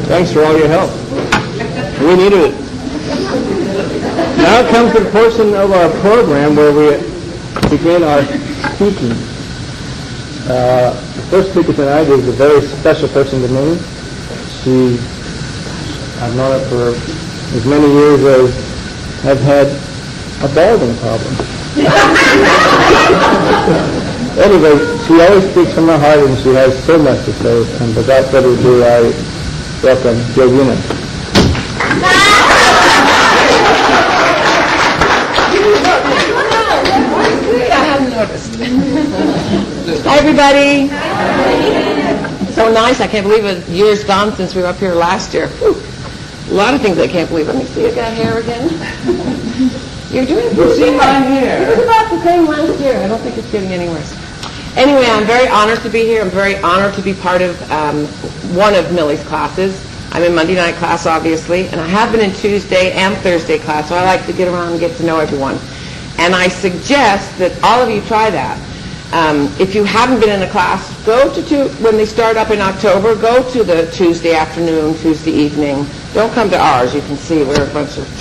Thanks for all your help. We needed it. Now comes the portion of our program where we begin our speaking. The first speaker tonight is a very special person to me. I've known her for as many years as I've had a balding problem. Anyway, she always speaks from her heart, and she has so much to say. And without further ado, I welcome Georgina. I haven't noticed. Hi, everybody. So nice. I can't believe a year's gone since we were up here last year. Whew. A lot of things I can't believe. Let me see. I got hair again. You're doing pretty good. My hair. It's about the same last year. I don't think it's getting any worse. Anyway, I'm very honored to be here. I'm very honored to be part of one of Millie's classes. I'm in Monday night class, obviously, and I have been in Tuesday and Thursday class, so I like to get around and get to know everyone. And I suggest that all of you try that. If you haven't been in a class, go to when they start up in October, go to the Tuesday afternoon, Tuesday evening. Don't come to ours. You can see we're a bunch of...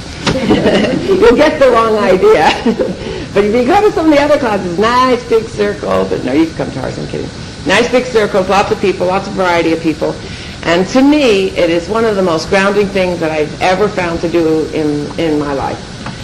You'll get the wrong idea. But if you go to some of the other classes, nice big circles, but no, you can come to ours, I'm kidding. Nice big circles, lots of people, lots of variety of people. And to me, it is one of the most grounding things that I've ever found to do in my life.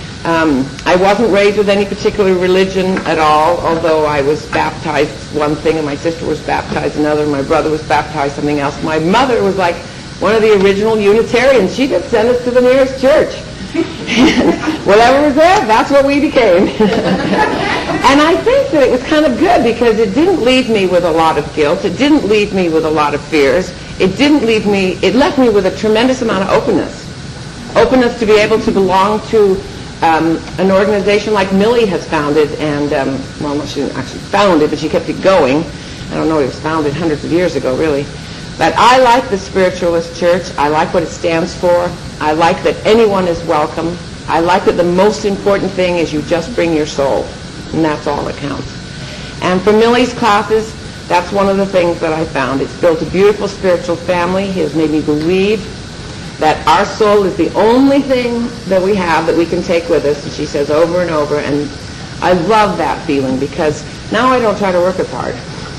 I wasn't raised with any particular religion at all, although I was baptized one thing and my sister was baptized another, and my brother was baptized something else. My mother was like one of the original Unitarians. She just sent us to the nearest church. Whatever was there, that's what we became. And I think that it was kind of good because it didn't leave me with a lot of guilt. It didn't leave me with a lot of fears. It left me with a tremendous amount of openness. Openness to be able to belong to an organization like Millie has founded, and, well, she didn't actually found it, but she kept it going. I don't know, it was founded hundreds of years ago, really. But I like the Spiritualist Church. I like what it stands for. I like that anyone is welcome. I like that the most important thing is you just bring your soul, and that's all that counts. And for Millie's classes, that's one of the things that I found. It's built a beautiful spiritual family. He has made me believe that our soul is the only thing that we have that we can take with us, and she says over and over, and I love that feeling because now I don't try to work as hard.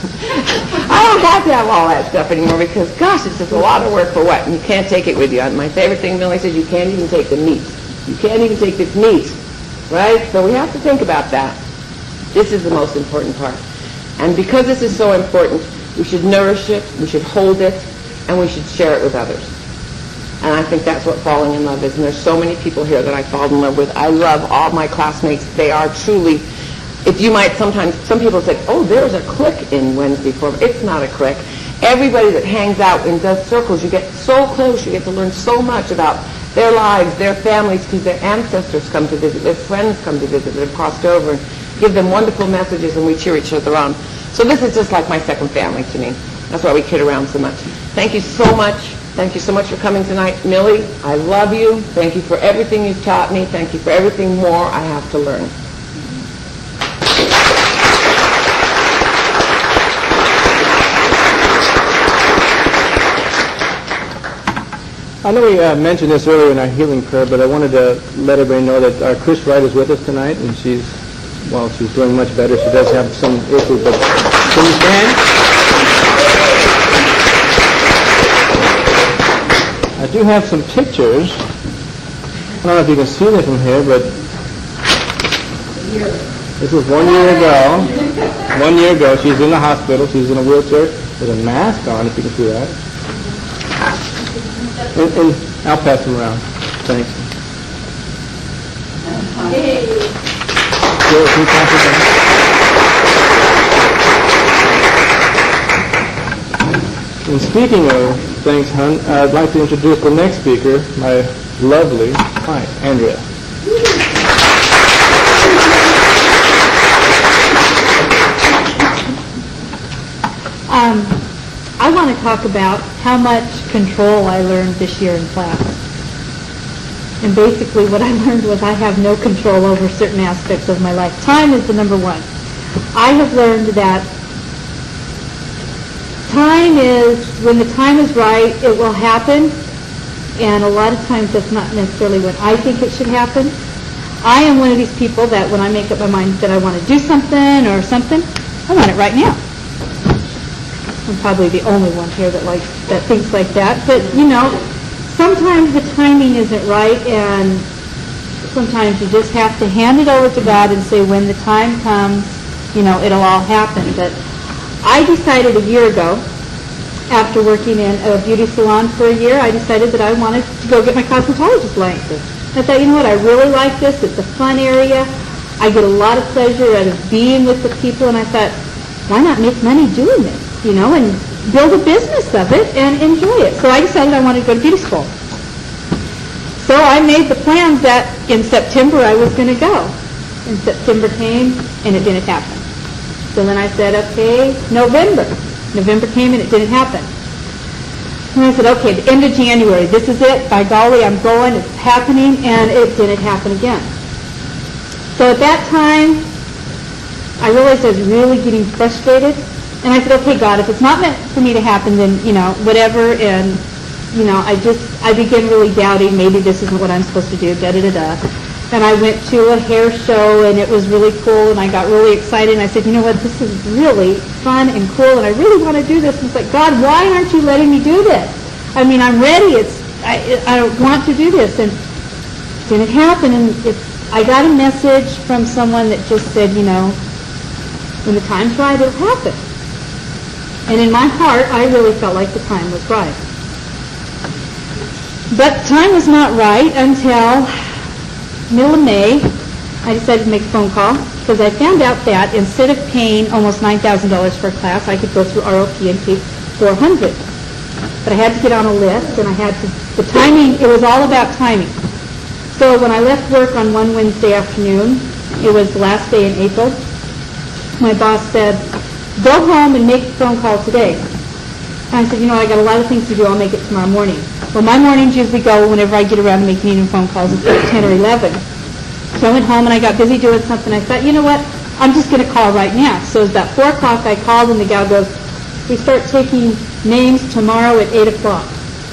I don't have to have all that stuff anymore because, gosh, it's just a lot of work for what? And you can't take it with you. And my favorite thing, Millie says, you can't even take the meat. You can't even take this meat, right? So we have to think about that. This is the most important part. And because this is so important, we should nourish it, we should hold it, and we should share it with others. And I think that's what falling in love is. And there's so many people here that I fall in love with. I love all my classmates. They are truly... If you might sometimes, some people say, oh, there's a clique in Wednesday Forum. It's not a clique. Everybody that hangs out and does circles, you get so close, you get to learn so much about their lives, their families, because their ancestors come to visit, their friends come to visit that have crossed over, and give them wonderful messages, and we cheer each other on. So this is just like my second family to me. That's why we kid around so much. Thank you so much. Thank you so much for coming tonight. Millie, I love you. Thank you for everything you've taught me. Thank you for everything more I have to learn. I know we mentioned this earlier in our healing prayer, but I wanted to let everybody know that our Chris Wright is with us tonight, and she's doing much better. She does have some issues, but can you stand? I do have some pictures. I don't know if you can see them from here, but this was 1 year ago. 1 year ago, she's in the hospital. She's in a wheelchair with a mask on, if you can see that. And I'll pass them around. Thanks. Hey. Sure, can you pass it down? And speaking of thanks, hon, I'd like to introduce the next speaker, my lovely, hi, Andrea. I want to talk about how much control I learned this year in class. And basically what I learned was I have no control over certain aspects of my life. Time is the number one. I have learned that time is, when the time is right, it will happen. And a lot of times that's not necessarily when I think it should happen. I am one of these people that when I make up my mind that I want to do something or something, I want it right now. I'm probably the only one here that thinks like that. But, sometimes the timing isn't right, and sometimes you just have to hand it over to God and say, when the time comes, it'll all happen. But I decided a year ago, after working in a beauty salon for a year, I decided that I wanted to go get my cosmetologist license. I thought, you know what, I really like this. It's a fun area. I get a lot of pleasure out of being with the people, and I thought, why not make money doing this, and build a business of it and enjoy it. So I decided I wanted to go to beauty school. So I made the plans that in September I was going to go. And September came, and it didn't happen. So then I said, okay, November. November came, and it didn't happen. And I said, okay, the end of January, this is it. By golly, I'm going. It's happening, and it didn't happen again. So at that time, I realized I was really getting frustrated. And I said, okay, God, if it's not meant for me to happen, then, whatever. And, I began really doubting, maybe this isn't what I'm supposed to do, da-da-da-da. And I went to a hair show, and it was really cool, and I got really excited. And I said, you know what, this is really fun and cool, and I really want to do this. And it's like, God, why aren't you letting me do this? I mean, I'm ready. I want to do this. And it didn't happen. And I got a message from someone that just said, when the time's right, it'll happen. And in my heart, I really felt like the time was right. But the time was not right until middle of May. I decided to make a phone call because I found out that instead of paying almost $9,000 for a class, I could go through ROP and pay $400. But I had to get on a list, and the timing, it was all about timing. So when I left work on one Wednesday afternoon, it was the last day in April, my boss said, go home and make a phone call today. And I said, I got a lot of things to do. I'll make it tomorrow morning. Well, my mornings usually go whenever I get around to making even phone calls. It's like 10 or 11. So I went home, and I got busy doing something. I thought, you know what? I'm just going to call right now. So it was about 4 o'clock. I called, and the gal goes, we start taking names tomorrow at 8 o'clock.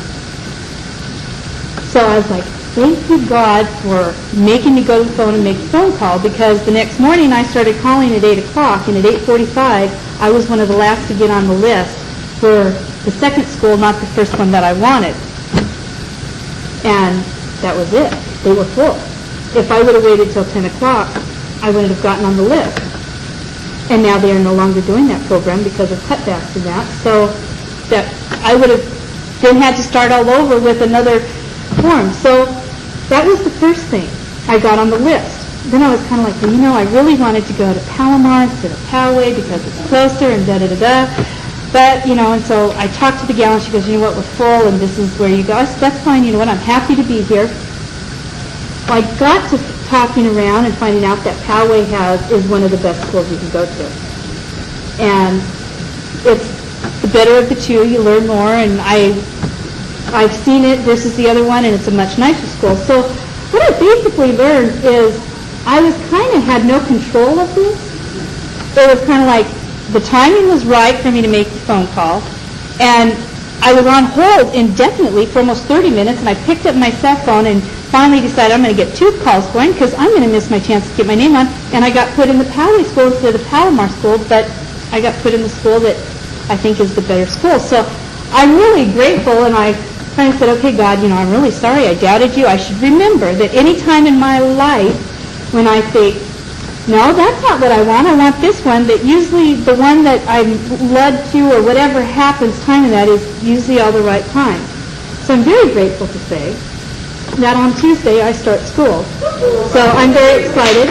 So I was like, thank you, God, for making me go to the phone and make a phone call, because the next morning I started calling at 8 o'clock, and at 8:45 I was one of the last to get on the list for the second school, not the first one that I wanted. And that was it. They were full. If I would have waited till 10 o'clock, I wouldn't have gotten on the list. And now they are no longer doing that program because of cutbacks in that. So that I would have then had to start all over with another form. So that was the first thing. I got on the list. Then I was kind of like, well, I really wanted to go to Palomar instead of Poway because it's closer and da-da-da-da. But, and so I talked to the gal, and she goes, you know what, we're full, and this is where you go. I said, that's fine, you know what, I'm happy to be here. Well, I got to talking around and finding out that Poway is one of the best schools you can go to. And it's the better of the two. You learn more, and I've seen it versus the other one, and it's a much nicer school. So what I basically learned is I had no control of this. It was kind of like the timing was right for me to make the phone call, and I was on hold indefinitely for almost 30 minutes, and I picked up my cell phone and finally decided I'm going to get 2 calls going because I'm going to miss my chance to get my name on, and I got put in the Poway school instead of the Palomar school, but I got put in the school that I think is the better school. So I'm really grateful, and I kind of said, okay, God, I'm really sorry I doubted you. I should remember that any time in my life when I think, no, that's not what I want this one, that usually the one that I'm led to or whatever happens, timing that is usually all the right time. So I'm very grateful to say that on Tuesday I start school. So I'm very excited.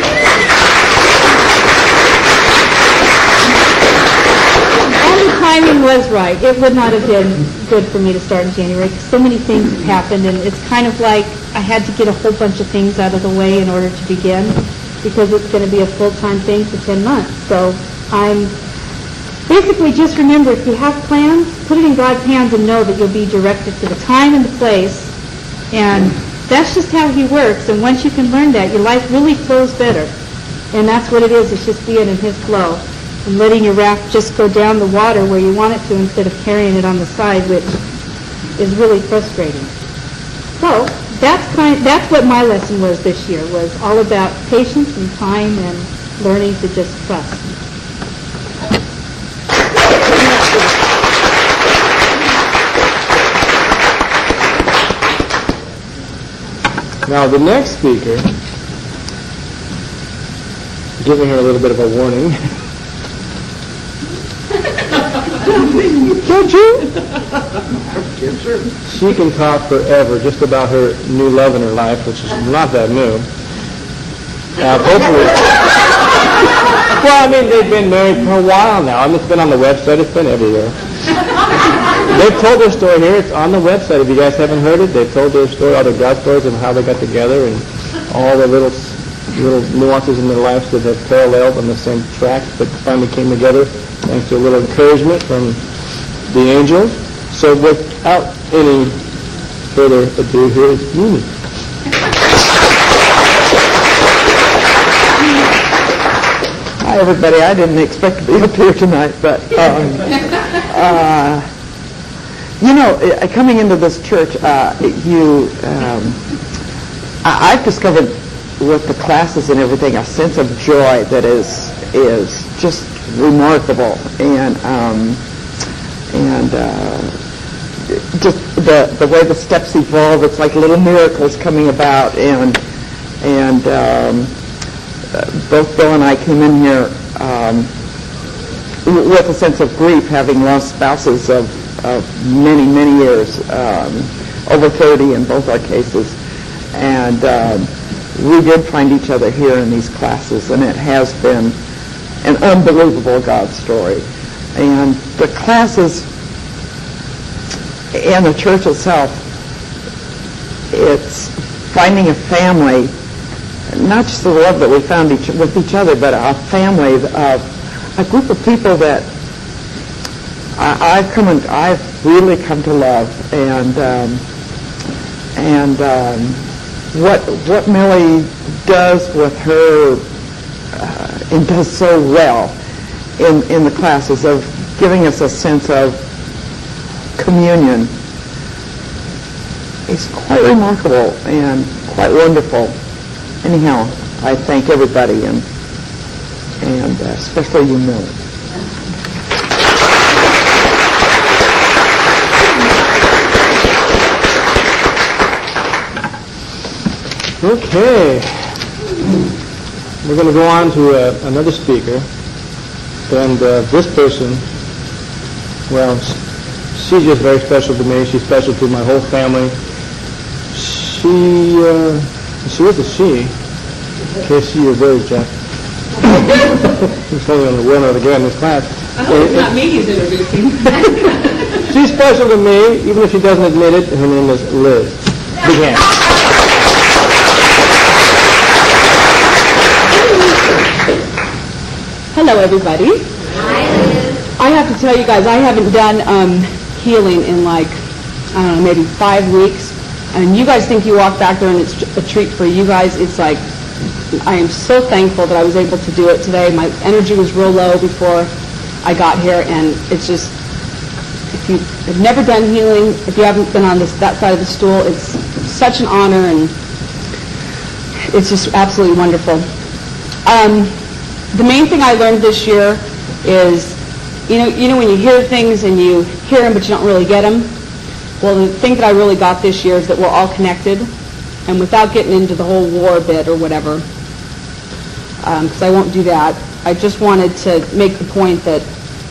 And the timing was right. It would not have been good for me to start in January because so many things have happened, and it's kind of like I had to get a whole bunch of things out of the way in order to begin, because it's going to be a full-time thing for 10 months. So I'm basically just remember, if you have plans, put it in God's hands and know that you'll be directed to the time and the place. And that's just how He works. And once you can learn that, your life really flows better. And that's what it is. It's just being in His flow. and letting your raft just go down the water where you want it to instead of carrying it on the side, which is really frustrating. So that's what my lesson was this year, was all about patience and time and learning to just trust. Now the next speaker, giving her a little bit of a warning. Don't you? She can talk forever just about her new love in her life, which is not that new. Hopefully. Well, I mean, they've been married for a while now. I mean, it's been on the website. It's been everywhere. They've told their story here. It's on the website. If you guys haven't heard it, they've told their story, all their God stories of how they got together and all the little nuances in their lives that have paralleled on the same track but finally came together thanks to a little encouragement from the angels. So without any further ado, here is Mimi. Hi, everybody. I didn't expect to be up here tonight, but coming into this church, I've discovered with the classes and everything a sense of joy that is just remarkable, and just the way the steps evolve, it's like little miracles coming about, and both Bill and I came in here with a sense of grief, having lost spouses of many, many years, over 30 in both our cases. And we did find each other here in these classes, and it has been an unbelievable God story. And the classes and the church itself, it's finding a family, not just the love that we found with each other, but a family of a group of people that I've really come to love, and what Millie does with her and does so well in the classes of giving us a sense of communion is quite remarkable and quite wonderful. Anyhow, I thank everybody, and especially you, Millie. Okay. We're going to go on to another speaker. And this person, well, she's just very special to me. She's special to my whole family. She is a she. In case she is very Jeff. He's only on the one or the guy in this class. It's not me he's introducing. She's special to me, even if she doesn't admit it. Her name is Liz. Big hand. Hello, everybody. I have to tell you guys, I haven't done healing in like, I don't know, maybe 5 weeks. And you guys think you walk back there and it's a treat for you guys. It's like, I am so thankful that I was able to do it today. My energy was real low before I got here, and it's just, if you have never done healing, if you haven't been on that side of the stool, it's such an honor, and it's just absolutely wonderful. The main thing I learned this year is, you know when you hear things and you hear them but you don't really get them? Well, the thing that I really got this year is that we're all connected, and without getting into the whole war bit or whatever, because I won't do that, I just wanted to make the point that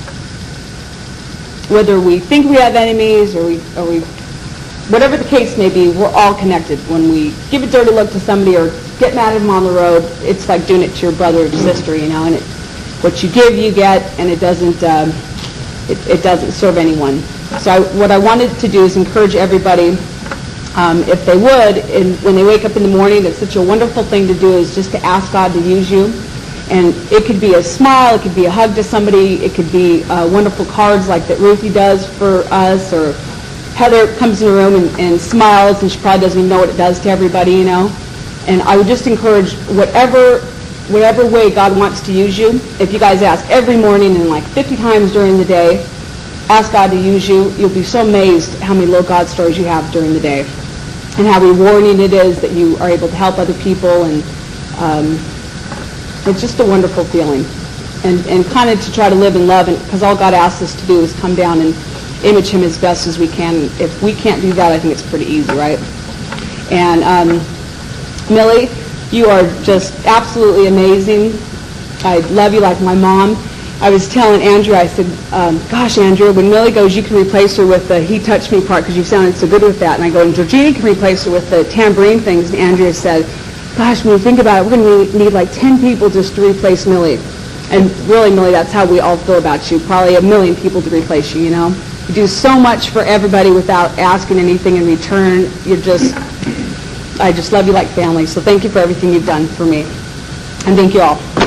whether we think we have enemies or we whatever the case may be, we're all connected. When we give a dirty look to somebody or get mad at them on the road, it's like doing it to your brother or sister, and what you give, you get, and it doesn't serve anyone. So what I wanted to do is encourage everybody, if they would, when they wake up in the morning, it's such a wonderful thing to do, is just to ask God to use you. And it could be a smile, it could be a hug to somebody, it could be wonderful cards like that Ruthie does for us, or Heather comes in the room and smiles, and she probably doesn't even know what it does to everybody, And I would just encourage whatever whatever way God wants to use you, if you guys ask every morning and like 50 times during the day, ask God to use you, you'll be so amazed how many little God stories you have during the day and how rewarding it is that you are able to help other people, and it's just a wonderful feeling. And kind of to try to live in love, because all God asks us to do is come down and image Him as best as we can. If we can't do that, I think it's pretty easy, right? And Millie, you are just absolutely amazing. I love you like my mom. I was telling Andrew, I said, gosh, Andrew, when Millie goes, you can replace her with the he touched me part because you sounded so good with that. And I go, and Georgina can replace her with the tambourine things. And Andrea said, gosh, when you think about it, we're going to need like 10 people just to replace Millie. And really, Millie, that's how we all feel about you. Probably 1 million people to replace you, you know? You do so much for everybody without asking anything in return. I just love you like family. So thank you for everything you've done for me. And thank you all.